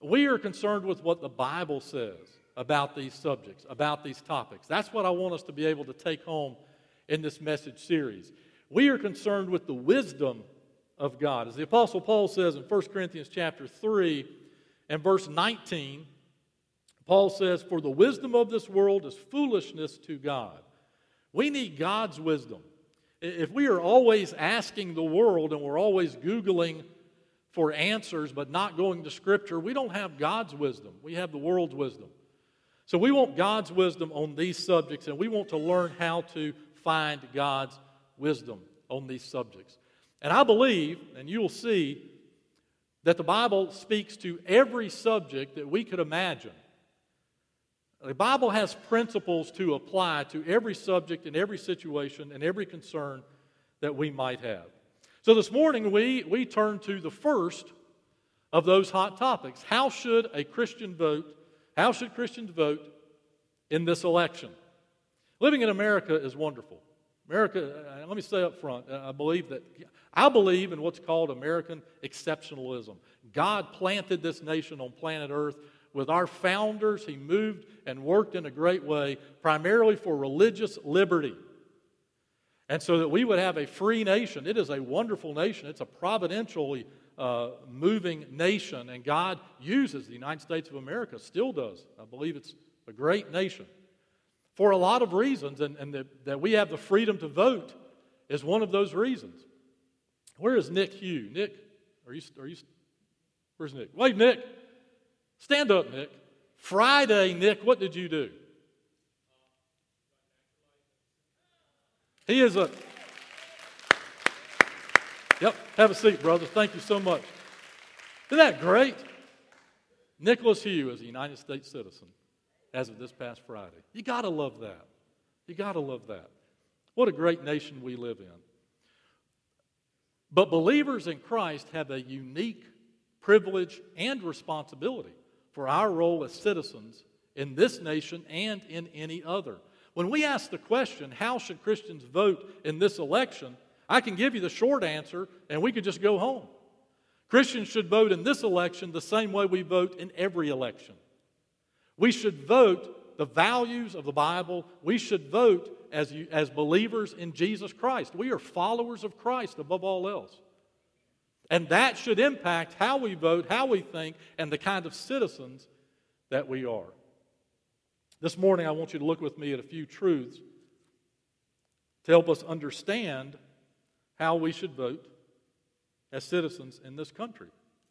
We are concerned with what the Bible says about these subjects, about these topics. That's what I want us to be able to take home in this message series. We are concerned with the wisdom of God. As the Apostle Paul says in 1 Corinthians chapter 3 and verse 19, Paul says, "For the wisdom of this world is foolishness to God." We need God's wisdom. If we are always asking the world and we're always Googling for answers but not going to Scripture, we don't have God's wisdom. We have the world's wisdom. So we want God's wisdom on these subjects, and we want to learn how to find God's wisdom on these subjects. And I believe, and you will see, that the Bible speaks to every subject that we could imagine. The Bible has principles to apply to every subject and every situation and every concern that we might have. So this morning we turn to the first of those hot topics. How should a Christian vote? How should Christians vote in this election? Living in America is wonderful. America, let me say up front, I believe in what's called American exceptionalism. God planted this nation on planet Earth. With our founders, He moved and worked in a great way, primarily for religious liberty. And so that we would have a free nation. It is a wonderful nation. It's a providentially moving nation. And God uses the United States of America, still does. I believe it's a great nation. For a lot of reasons, and that we have the freedom to vote is one of those reasons. Where is Nick Hugh? Nick, where's Nick? Wait, Nick. Stand up, Nick. Friday, Nick, what did you do? He is a... Yep, have a seat, brother. Thank you so much. Isn't that great? Nicholas Hugh is a United States citizen as of this past Friday. You got to love that. You got to love that. What a great nation we live in. But believers in Christ have a unique privilege and responsibility for our role as citizens in this nation and in any other. When we ask the question, how should Christians vote in this election, I can give you the short answer and we could just go home. Christians should vote in this election the same way we vote in every election. We should vote the values of the Bible. We should vote as believers in Jesus Christ. We are followers of Christ above all else. And that should impact how we vote, how we think, and the kind of citizens that we are. This morning, I want you to look with me at a few truths to help us understand how we should vote as citizens in this country.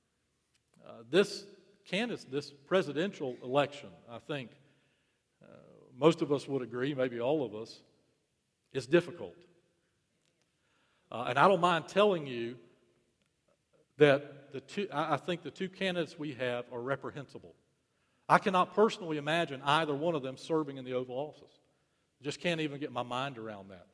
This presidential election, I think most of us would agree, maybe all of us, is difficult. And I don't mind telling you that I think the two candidates we have are reprehensible. I cannot personally imagine either one of them serving in the Oval Office. I just can't even get my mind around that.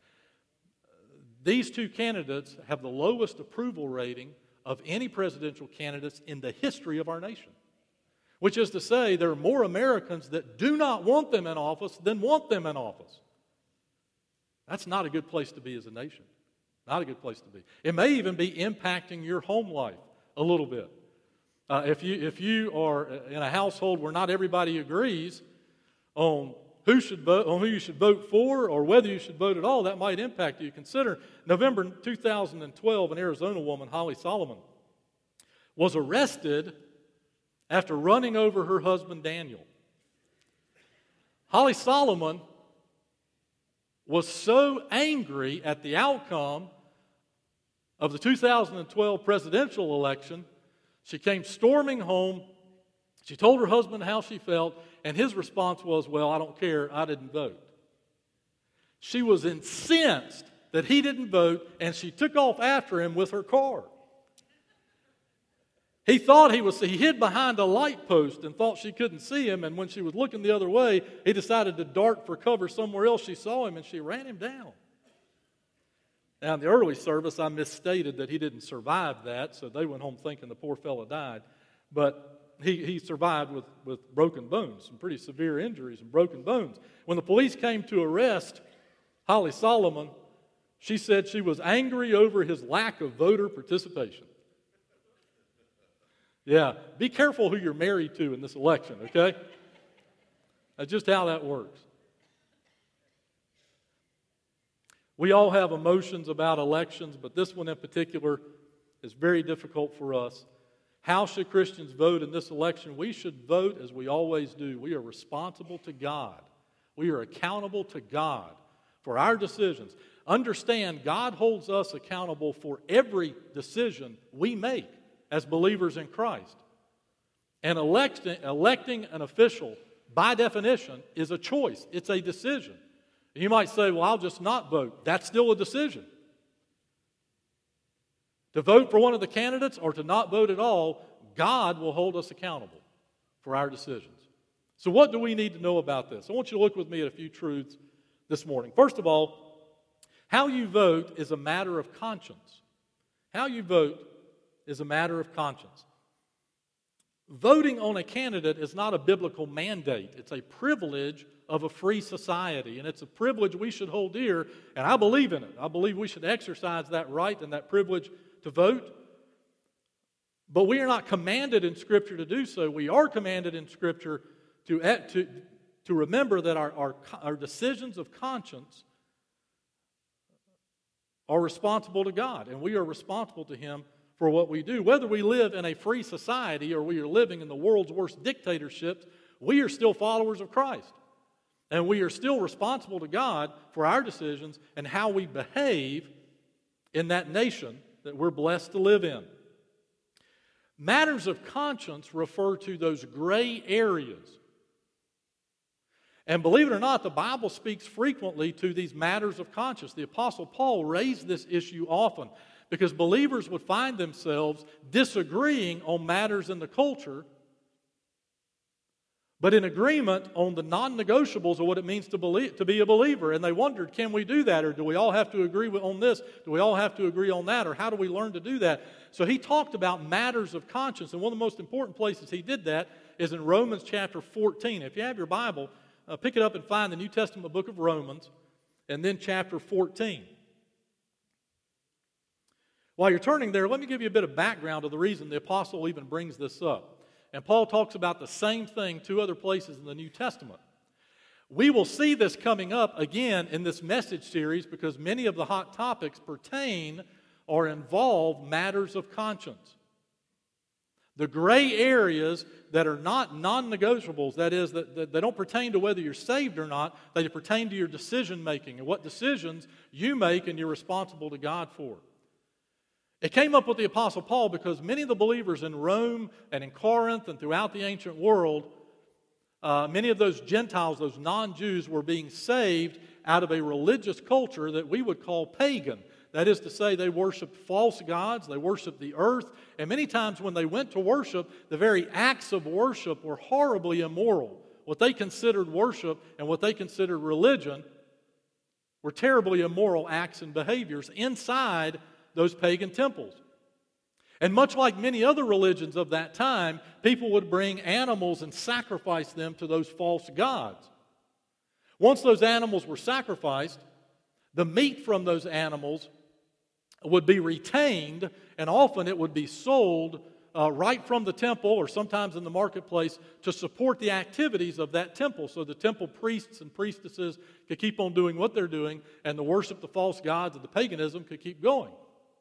These two candidates have the lowest approval rating of any presidential candidates in the history of our nation. Which is to say, there are more Americans that do not want them in office than want them in office. That's not a good place to be as a nation. Not a good place to be. It may even be impacting your home life a little bit. If you are in a household where not everybody agrees on who you should vote for or whether you should vote at all, that might impact you. Consider November 2012, an Arizona woman, Holly Solomon, was arrested after running over her husband Daniel. Holly Solomon was so angry at the outcome of the 2012 presidential election, she came storming home. She told her husband how she felt, and his response was, "Well, I don't care, I didn't vote." She was incensed that he didn't vote, and she took off after him with her car. He thought he hid behind a light post and thought she couldn't see him, and when she was looking the other way, he decided to dart for cover somewhere else. She saw him, and she ran him down. Now, in the early service, I misstated that he didn't survive that, so they went home thinking the poor fellow died. But he survived with broken bones, some pretty severe injuries and broken bones. When the police came to arrest Holly Solomon, she said she was angry over his lack of voter participation. Yeah, be careful who you're married to in this election, okay? That's just how that works. We all have emotions about elections, but this one in particular is very difficult for us. How should Christians vote in this election? We should vote as we always do. We are responsible to God. We are accountable to God for our decisions. Understand, God holds us accountable for every decision we make as believers in Christ. And electing an official, by definition, is a choice. It's a decision. You might say, well, I'll just not vote. That's still a decision. To vote for one of the candidates or to not vote at all, God will hold us accountable for our decisions. So what do we need to know about this? I want you to look with me at a few truths this morning. First of all, how you vote is a matter of conscience. How you vote is a matter of conscience. Voting on a candidate is not a biblical mandate. It's a privilege of a free society, and it's a privilege we should hold dear, and I believe in it. I believe we should exercise that right and that privilege to vote. But we are not commanded in Scripture to do so. We are commanded in Scripture to remember that our decisions of conscience are responsible to God, and we are responsible to Him for what we do. Whether we live in a free society or we are living in the world's worst dictatorships, we are still followers of Christ. And we are still responsible to God for our decisions and how we behave in that nation that we're blessed to live in. Matters of conscience refer to those gray areas. And believe it or not, the Bible speaks frequently to these matters of conscience. The Apostle Paul raised this issue often because believers would find themselves disagreeing on matters in the culture, but in agreement on the non-negotiables of what it means to be a believer. And they wondered, can we do that? Or do we all have to agree on this? Do we all have to agree on that? Or how do we learn to do that? So he talked about matters of conscience. And one of the most important places he did that is in Romans chapter 14. If you have your Bible, pick it up and find the New Testament book of Romans, and then chapter 14. While you're turning there, let me give you a bit of background of the reason the apostle even brings this up. And Paul talks about the same thing two other places in the New Testament. We will see this coming up again in this message series because many of the hot topics pertain or involve matters of conscience. The gray areas that are not non-negotiables, that is, that they don't pertain to whether you're saved or not, they pertain to your decision making and what decisions you make and you're responsible to God for. It came up with the Apostle Paul because many of the believers in Rome and in Corinth and throughout the ancient world, many of those Gentiles, those non-Jews, were being saved out of a religious culture that we would call pagan. That is to say, they worshiped false gods, they worshiped the earth, and many times when they went to worship, the very acts of worship were horribly immoral. What they considered worship and what they considered religion were terribly immoral acts and behaviors inside those pagan temples. And much like many other religions of that time, people would bring animals and sacrifice them to those false gods. Once those animals were sacrificed, the meat from those animals would be retained, and often it would be sold right from the temple or sometimes in the marketplace to support the activities of that temple. So the temple priests and priestesses could keep on doing what they're doing, and the worship of the false gods and the paganism could keep going.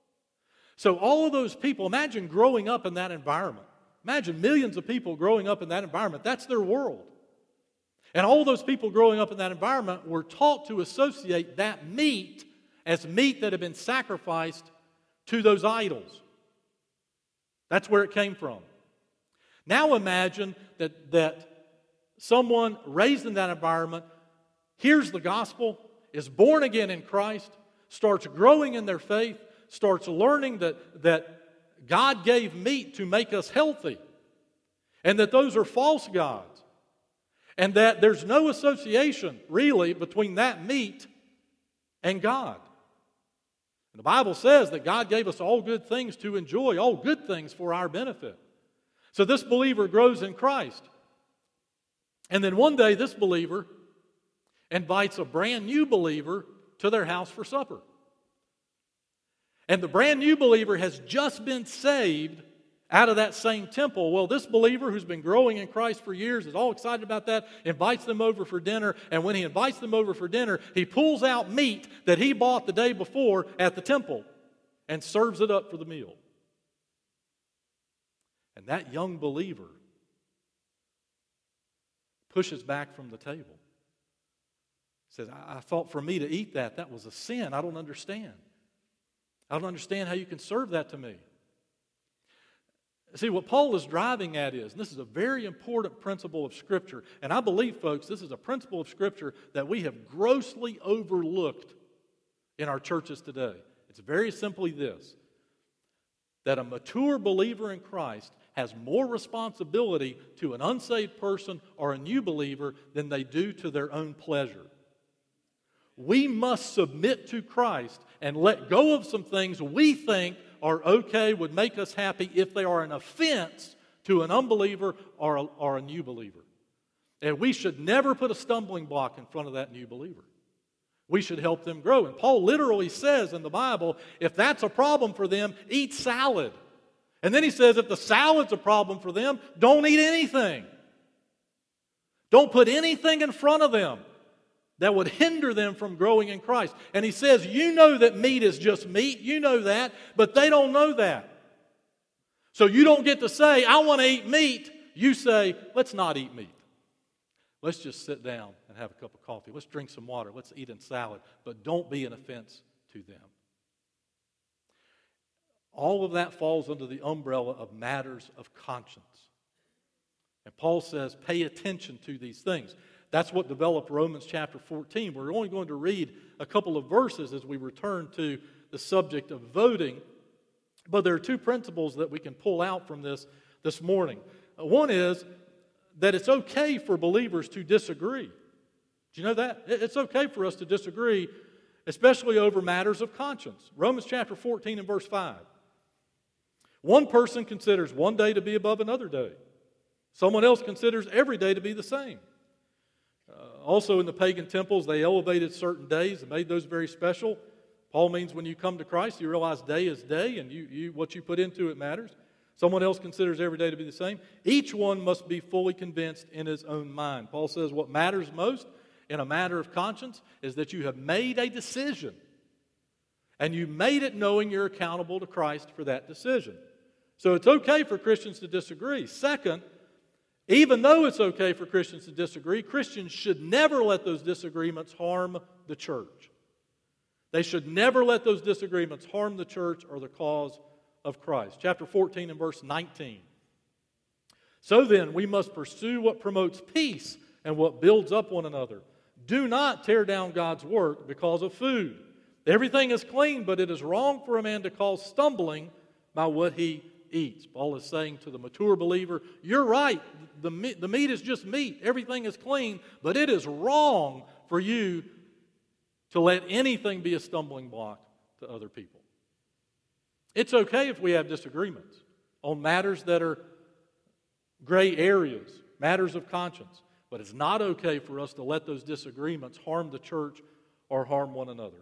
So all of those people, imagine growing up in that environment. Imagine millions of people growing up in that environment. That's their world. And all those people growing up in that environment were taught to associate that meat as meat that had been sacrificed to those idols. That's where it came from. Now imagine that someone raised in that environment hears the gospel, is born again in Christ, starts growing in their faith, starts learning that God gave meat to make us healthy, and that those are false gods, and that there's no association, really, between that meat and God. And the Bible says that God gave us all good things to enjoy, all good things for our benefit. So this believer grows in Christ. And then one day, this believer invites a brand new believer to their house for supper. And the brand new believer has just been saved out of that same temple. Well, this believer who's been growing in Christ for years is all excited about that, invites them over for dinner, and when he invites them over for dinner, he pulls out meat that he bought the day before at the temple and serves it up for the meal. And that young believer pushes back from the table. Says, I thought for me to eat that was a sin. I don't understand. I don't understand how you can serve that to me. See, what Paul is driving at is, and this is a very important principle of Scripture, and I believe, folks, this is a principle of Scripture that we have grossly overlooked in our churches today. It's very simply this, that a mature believer in Christ has more responsibility to an unsaved person or a new believer than they do to their own pleasure. We must submit to Christ and let go of some things we think are okay, would make us happy if they are an offense to an unbeliever or a new believer. And we should never put a stumbling block in front of that new believer. We should help them grow. And Paul literally says in the Bible, if that's a problem for them, eat salad. And then he says if the salad's a problem for them, don't eat anything. Don't put anything in front of them that would hinder them from growing in Christ. And he says, you know that meat is just meat. You know that, but they don't know that. So you don't get to say, I want to eat meat. You say, let's not eat meat. Let's just sit down and have a cup of coffee. Let's drink some water. Let's eat a salad. But don't be an offense to them. All of that falls under the umbrella of matters of conscience. And Paul says, pay attention to these things. That's what developed Romans chapter 14. We're only going to read a couple of verses as we return to the subject of voting. But there are two principles that we can pull out from this morning. One is that it's okay for believers to disagree. Do you know that? It's okay for us to disagree, especially over matters of conscience. Romans chapter 14 and verse 5. One person considers one day to be above another day. Someone else considers every day to be the same. Also in the pagan temples, they elevated certain days and made those very special. Paul means when you come to Christ, you realize day is day, and what you put into it matters. Someone else considers every day to be the same. Each one must be fully convinced in his own mind. Paul says what matters most in a matter of conscience is that you have made a decision. And you made it knowing you're accountable to Christ for that decision. So it's okay for Christians to disagree. Second, even though it's okay for Christians to disagree, Christians should never let those disagreements harm the church. They should never let those disagreements harm the church or the cause of Christ. Chapter 14 and verse 19. So then, we must pursue what promotes peace and what builds up one another. Do not tear down God's work because of food. Everything is clean, but it is wrong for a man to cause stumbling by what he eats. Paul is saying to the mature believer, you're right, the meat is just meat. Everything is clean, but it is wrong for you to let anything be a stumbling block to other people. It's okay if we have disagreements on matters that are gray areas, matters of conscience, but it's not okay for us to let those disagreements harm the church or harm one another.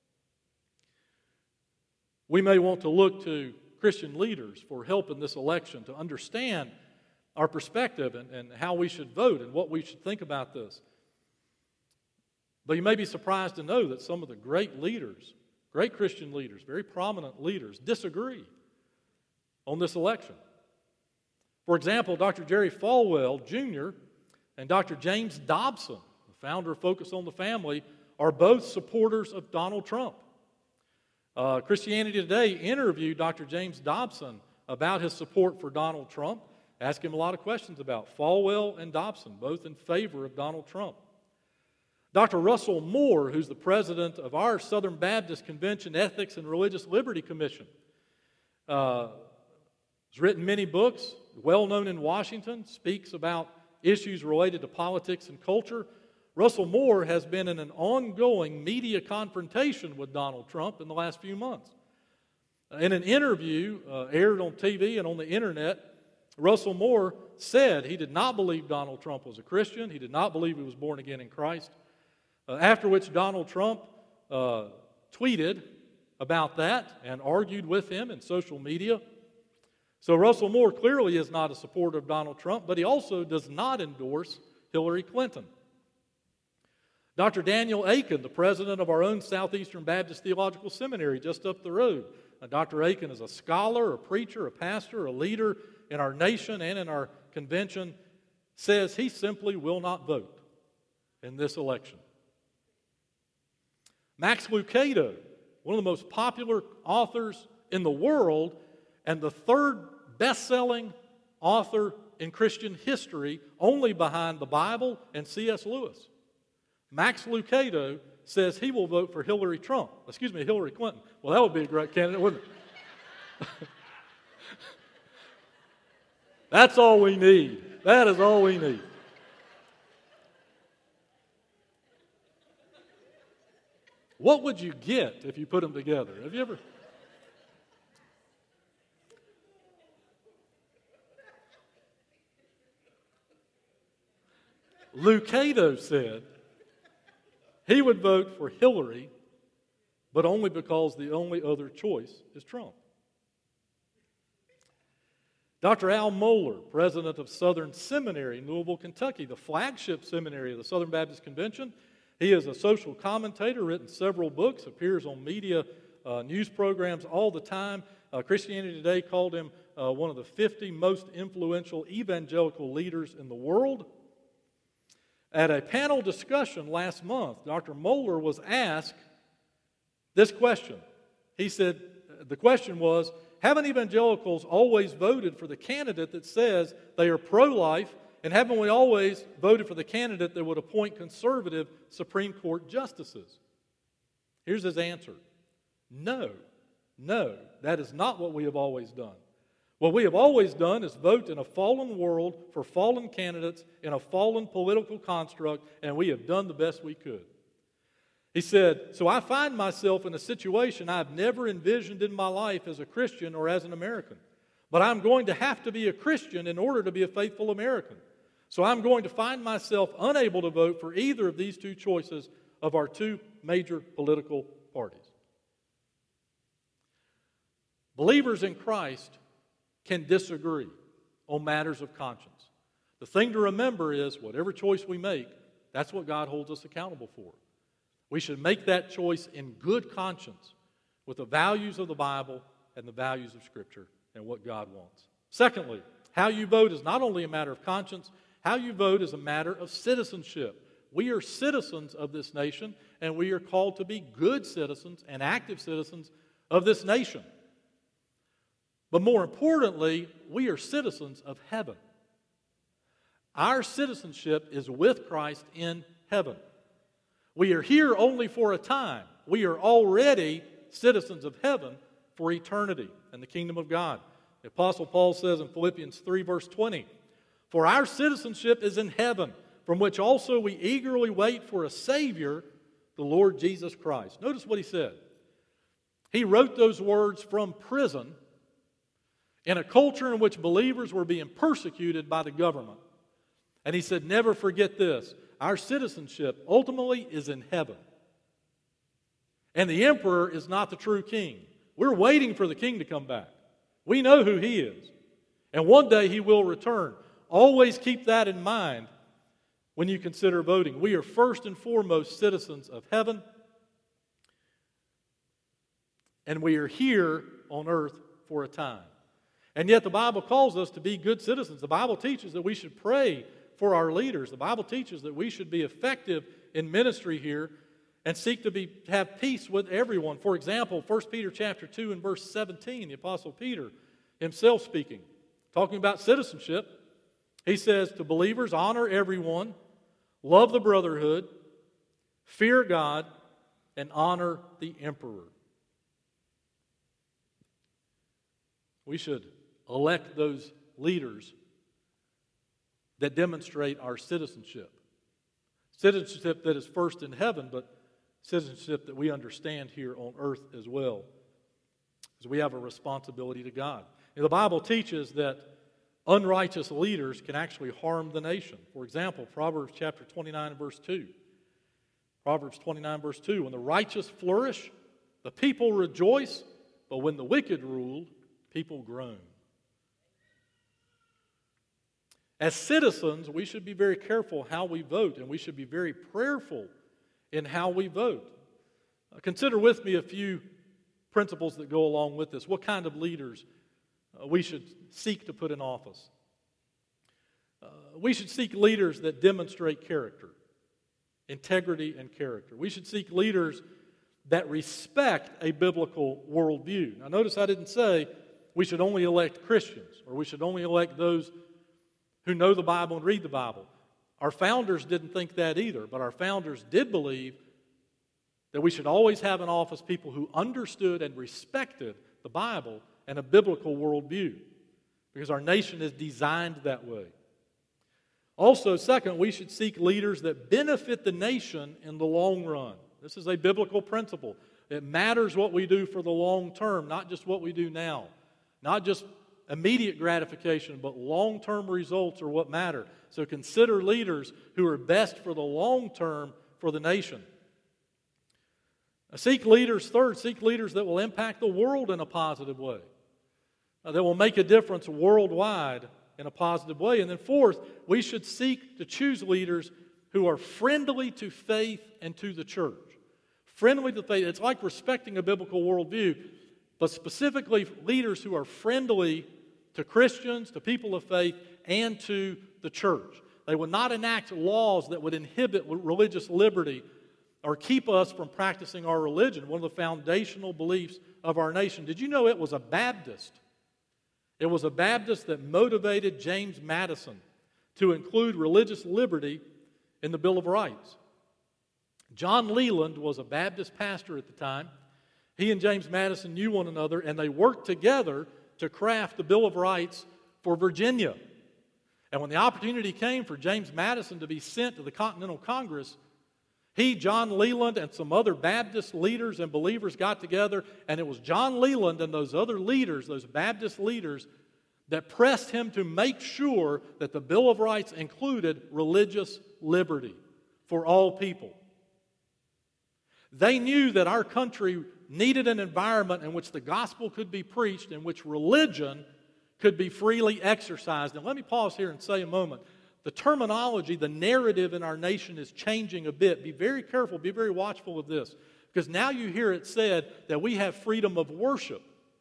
We may want to look to Christian leaders for help in this election to understand our perspective and how we should vote and what we should think about this. But you may be surprised to know that some of the great leaders, great Christian leaders, very prominent leaders, disagree on this election. For example, Dr. Jerry Falwell Jr. and Dr. James Dobson, the founder of Focus on the Family, are both supporters of Donald Trump. Christianity Today interviewed Dr. James Dobson about his support for Donald Trump, asked him a lot of questions about Falwell and Dobson, both in favor of Donald Trump. Dr. Russell Moore, who's the president of our Southern Baptist Convention Ethics and Religious Liberty Commission, has written many books, well known in Washington, speaks about issues related to politics and culture. Russell Moore has been in an ongoing media confrontation with Donald Trump in the last few months. In an interview aired on TV and on the internet, Russell Moore said he did not believe Donald Trump was a Christian. He did not believe he was born again in Christ. After which Donald Trump tweeted about that and argued with him in social media. So Russell Moore clearly is not a supporter of Donald Trump, but he also does not endorse Hillary Clinton. Dr. Daniel Aiken, the president of our own Southeastern Baptist Theological Seminary just up the road. Now, Dr. Aiken is a scholar, a preacher, a pastor, a leader in our nation and in our convention, says he simply will not vote in this election. Max Lucado, one of the most popular authors in the world and the third best-selling author in Christian history, only behind the Bible and C.S. Lewis. Max Lucado says he will vote for Hillary Clinton. Well, that would be a great candidate, wouldn't it? That's all we need. That is all we need. What would you get if you put them together? Have you ever? Lucado said he would vote for Hillary, but only because the only other choice is Trump. Dr. Al Mohler, president of Southern Seminary in Louisville, Kentucky, the flagship seminary of the Southern Baptist Convention. He is a social commentator, written several books, appears on media news programs all the time. Christianity Today called him one of the 50 most influential evangelical leaders in the world. At a panel discussion last month, Dr. Mohler was asked this question. He said, the question was, haven't evangelicals always voted for the candidate that says they are pro-life, and haven't we always voted for the candidate that would appoint conservative Supreme Court justices? Here's his answer. No, that is not what we have always done. What we have always done is vote in a fallen world for fallen candidates in a fallen political construct, and we have done the best we could. He said, so I find myself in a situation I've never envisioned in my life as a Christian or as an American. But I'm going to have to be a Christian in order to be a faithful American. So I'm going to find myself unable to vote for either of these two choices of our two major political parties. Believers in Christ can disagree on matters of conscience. The thing to remember is whatever choice we make, that's what God holds us accountable for. We should make that choice in good conscience with the values of the Bible and the values of Scripture and what God wants. Secondly, how you vote is not only a matter of conscience, how you vote is a matter of citizenship. We are citizens of this nation, and we are called to be good citizens and active citizens of this nation. But more importantly, we are citizens of heaven. Our citizenship is with Christ in heaven. We are here only for a time. We are already citizens of heaven for eternity and the kingdom of God. The Apostle Paul says in Philippians 3, verse 20, for our citizenship is in heaven, from which also we eagerly wait for a Savior, the Lord Jesus Christ. Notice what he said. He wrote those words from prison in a culture in which believers were being persecuted by the government. And he said, never forget this. Our citizenship ultimately is in heaven. And the emperor is not the true king. We're waiting for the king to come back. We know who he is. And one day he will return. Always keep that in mind when you consider voting. We are first and foremost citizens of heaven. And we are here on earth for a time. And yet the Bible calls us to be good citizens. The Bible teaches that we should pray for our leaders. The Bible teaches that we should be effective in ministry here and seek to have peace with everyone. For example, 1 Peter chapter 2 and verse 17, the Apostle Peter himself speaking, talking about citizenship. He says to believers, honor everyone, love the brotherhood, fear God, and honor the emperor. We should elect those leaders that demonstrate our citizenship. Citizenship that is first in heaven, but citizenship that we understand here on earth as well. Because we have a responsibility to God. And the Bible teaches that unrighteous leaders can actually harm the nation. For example, Proverbs chapter 29 and verse 2. Proverbs 29 verse 2. When the righteous flourish, the people rejoice, but when the wicked rule, people groan. As citizens, we should be very careful how we vote, and we should be very prayerful in how we vote. Consider with me a few principles that go along with this. What kind of leaders we should seek to put in office? We should seek leaders that demonstrate character, integrity, and character. We should seek leaders that respect a biblical worldview. Now, notice I didn't say we should only elect Christians or we should only elect those who know the Bible and read the Bible. Our founders didn't think that either, but our founders did believe that we should always have in office people who understood and respected the Bible and a biblical worldview, because our nation is designed that way. Also, second, we should seek leaders that benefit the nation in the long run. This is a biblical principle. It matters what we do for the long term, not just what we do now. Not just immediate gratification, but long-term results are what matter. So consider leaders who are best for the long term for the nation. Seek leaders that will impact the world in a positive way, that will make a difference worldwide in a positive way. And then fourth, we should seek to choose leaders who are friendly to faith and to the church. Friendly to faith. It's like respecting a biblical worldview, but specifically leaders who are friendly to Christians, to people of faith, and to the church. They would not enact laws that would inhibit religious liberty or keep us from practicing our religion, one of the foundational beliefs of our nation. Did you know it was a Baptist? It was a Baptist that motivated James Madison to include religious liberty in the Bill of Rights. John Leland was a Baptist pastor at the time. He and James Madison knew one another, and they worked together to craft the Bill of Rights for Virginia. And when the opportunity came for James Madison to be sent to the Continental Congress, he, John Leland, and some other Baptist leaders and believers got together, and it was John Leland and those other leaders, those Baptist leaders, that pressed him to make sure that the Bill of Rights included religious liberty for all people. They knew that our country needed an environment in which the gospel could be preached, in which religion could be freely exercised. And let me pause here and say a moment. The terminology, the narrative in our nation is changing a bit. Be very careful, be very watchful of this. Because now you hear it said that we have freedom of worship.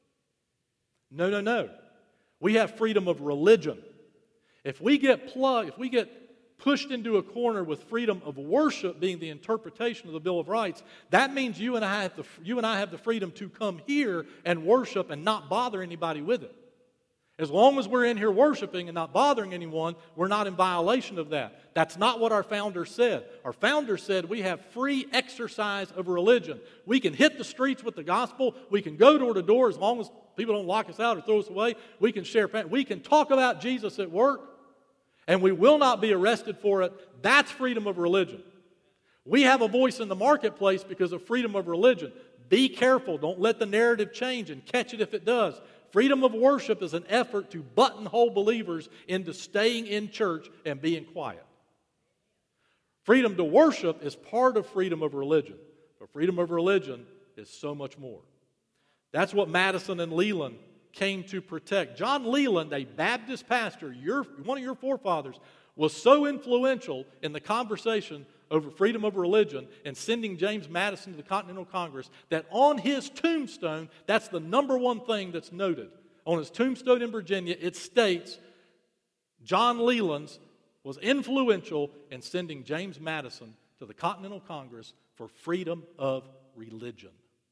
No. We have freedom of religion. If we get pushed into a corner with freedom of worship being the interpretation of the Bill of Rights, that means you and I have the freedom to come here and worship and not bother anybody with it. As long as we're in here worshiping and not bothering anyone, we're not in violation of that. That's not what our founders said. Our founders said we have free exercise of religion. We can hit the streets with the gospel. We can go door to door as long as people don't lock us out or throw us away. We can share. We can talk about Jesus at work, and we will not be arrested for it. That's freedom of religion. We have a voice in the marketplace because of freedom of religion. Be careful. Don't let the narrative change and catch it if it does. Freedom of worship is an effort to buttonhole believers into staying in church and being quiet. Freedom to worship is part of freedom of religion, but freedom of religion is so much more. That's what Madison and Leland came to protect. John Leland, a Baptist pastor, one of your forefathers, was so influential in the conversation over freedom of religion and sending James Madison to the Continental Congress that on his tombstone, that's the number one thing that's noted. On his tombstone in Virginia, it states John Leland was influential in sending James Madison to the Continental Congress for freedom of religion.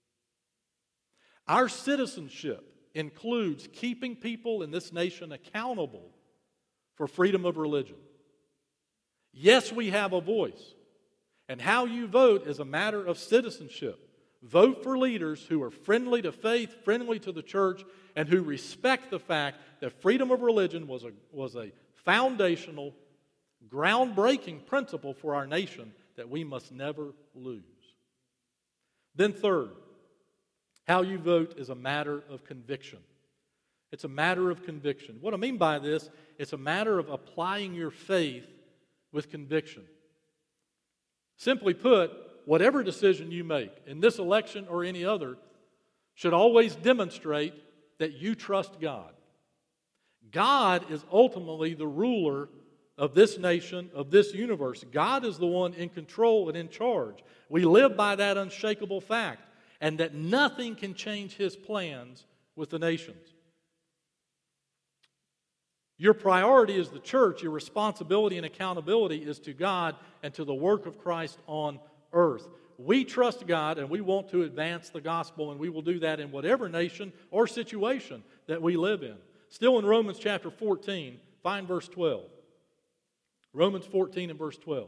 Our citizenship includes keeping people in this nation accountable for freedom of religion. Yes, we have a voice. And how you vote is a matter of citizenship. Vote for leaders who are friendly to faith, friendly to the church, and who respect the fact that freedom of religion was a foundational, groundbreaking principle for our nation that we must never lose. Then third, how you vote is a matter of conviction. It's a matter of conviction. What I mean by this, it's a matter of applying your faith with conviction. Simply put, whatever decision you make in this election or any other should always demonstrate that you trust God. God is ultimately the ruler of this nation, of this universe. God is the one in control and in charge. We live by that unshakable fact, and that nothing can change His plans with the nations. Your priority as the church, your responsibility and accountability is to God and to the work of Christ on earth. We trust God and we want to advance the gospel, and we will do that in whatever nation or situation that we live in. Still in Romans chapter 14, find verse 12. Romans 14 and verse 12.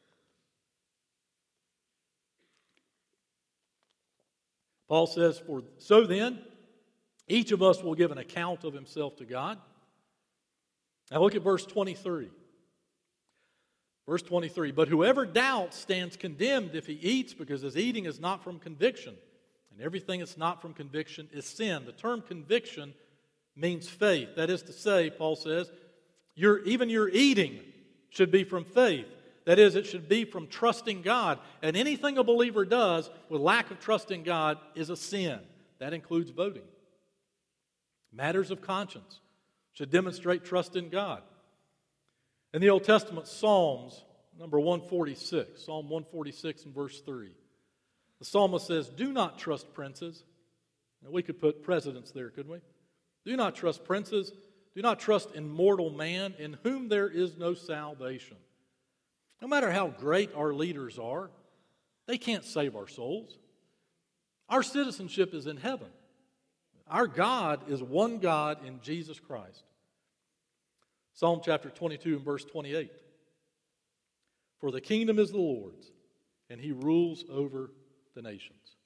Paul says, so then, each of us will give an account of himself to God. Now look at verse 23. Verse 23, but whoever doubts stands condemned if he eats, because his eating is not from conviction. And everything that's not from conviction is sin. The term conviction means faith. That is to say, Paul says, even your eating should be from faith. That is, it should be from trusting God. And anything a believer does with lack of trust in God is a sin. That includes voting. Matters of conscience should demonstrate trust in God. In the Old Testament, Psalms, number 146, Psalm 146 and verse 3. The psalmist says, do not trust princes. Now, we could put presidents there, couldn't we? Do not trust princes. Do not trust in mortal man, in whom there is no salvation. No matter how great our leaders are, they can't save our souls. Our citizenship is in heaven. Our God is one God in Jesus Christ. Psalm chapter 22 and verse 28. For the kingdom is the Lord's, and He rules over the nations.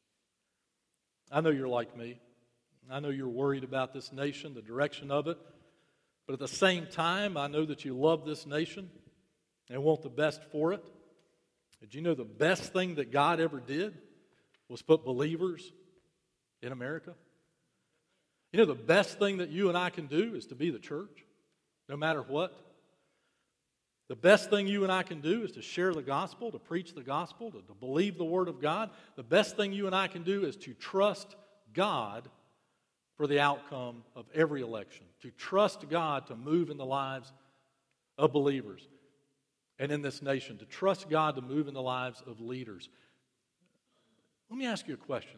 I know you're like me. I know you're worried about this nation, the direction of it. But at the same time, I know that you love this nation and want the best for it. Did you know the best thing that God ever did was put believers in America? You know the best thing that you and I can do is to be the church, no matter what. The best thing you and I can do is to share the gospel, to preach the gospel, to believe the Word of God. The best thing you and I can do is to trust God for the outcome of every election, to trust God to move in the lives of believers and in this nation, to trust God to move in the lives of leaders. Let me ask you a question.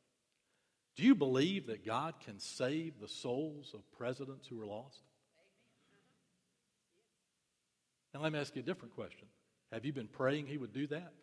Do you believe that God can save the souls of presidents who are lost? Now let me ask you a different question. Have you been praying He would do that?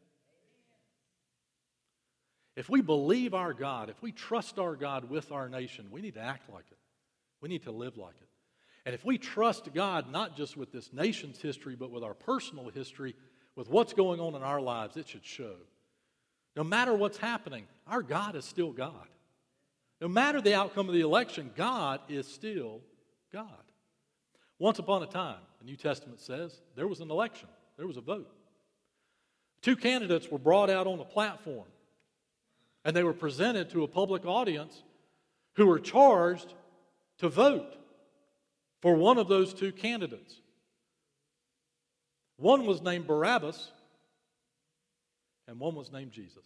If we believe our God, if we trust our God with our nation, we need to act like it. We need to live like it. And if we trust God not just with this nation's history, but with our personal history, with what's going on in our lives, it should show. No matter what's happening, our God is still God. No matter the outcome of the election, God is still God. Once upon a time, the New Testament says, there was an election. There was a vote. Two candidates were brought out on a platform, and they were presented to a public audience who were charged to vote for one of those two candidates. One was named Barabbas, and one was named Jesus.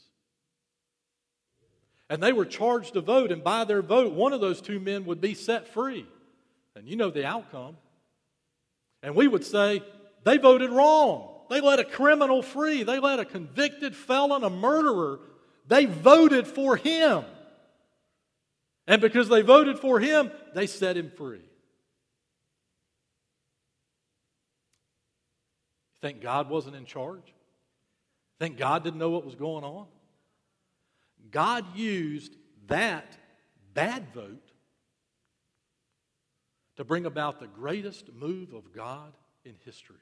And they were charged to vote, and by their vote, one of those two men would be set free. And you know the outcome. And we would say, they voted wrong. They let a criminal free. They let a convicted felon, a murderer, they voted for him. And because they voted for him, they set him free. You think God wasn't in charge? Think God didn't know what was going on? God used that bad vote to bring about the greatest move of God in history.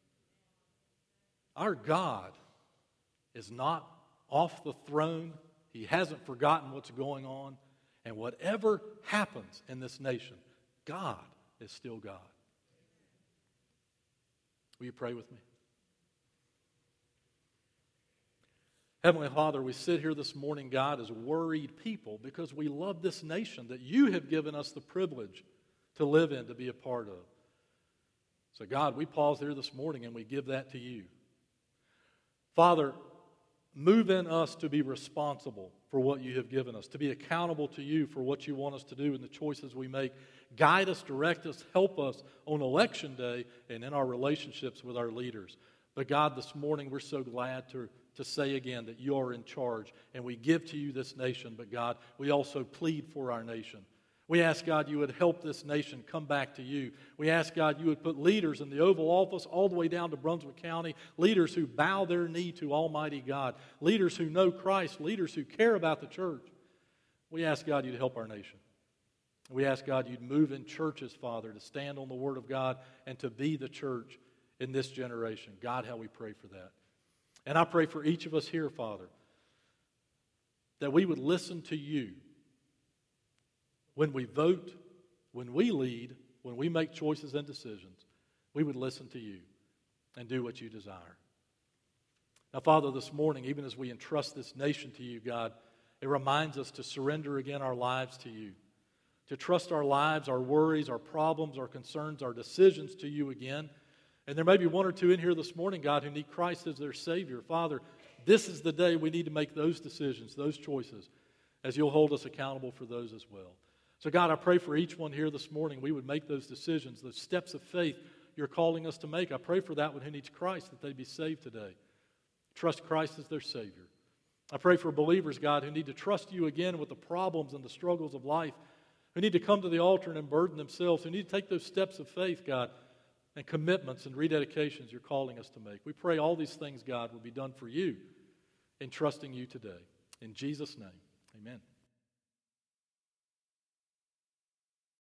Our God is not off the throne. He hasn't forgotten what's going on. And whatever happens in this nation, God is still God. Will you pray with me? Heavenly Father, we sit here this morning, God, as worried people because we love this nation that you have given us the privilege to live in, to be a part of. So God, we pause here this morning and we give that to you. Father, move in us to be responsible for what you have given us, to be accountable to you for what you want us to do and the choices we make. Guide us, direct us, help us on Election Day and in our relationships with our leaders. But God, this morning we're so glad to say again that you are in charge, and we give to you this nation. But God, we also plead for our nation. We ask, God, you would help this nation come back to you. We ask, God, you would put leaders in the Oval Office all the way down to Brunswick County, leaders who bow their knee to Almighty God, leaders who know Christ, leaders who care about the church. We ask, God, you to help our nation. We ask, God, you'd move in churches, Father, to stand on the Word of God and to be the church in this generation. God, how we pray for that. And I pray for each of us here, Father, that we would listen to you when we vote, when we lead, when we make choices and decisions. We would listen to you and do what you desire. Now, Father, this morning, even as we entrust this nation to you, God, it reminds us to surrender again our lives to you, to trust our lives, our worries, our problems, our concerns, our decisions to you again. And there may be one or two in here this morning, God, who need Christ as their Savior. Father, this is the day we need to make those decisions, those choices, as you'll hold us accountable for those as well. So, God, I pray for each one here this morning we would make those decisions, those steps of faith you're calling us to make. I pray for that one who needs Christ, that they be saved today. Trust Christ as their Savior. I pray for believers, God, who need to trust you again with the problems and the struggles of life, who need to come to the altar and unburden themselves, who need to take those steps of faith, God, and commitments and rededications you're calling us to make. We pray all these things, God, will be done for you in trusting you today. In Jesus' name, amen.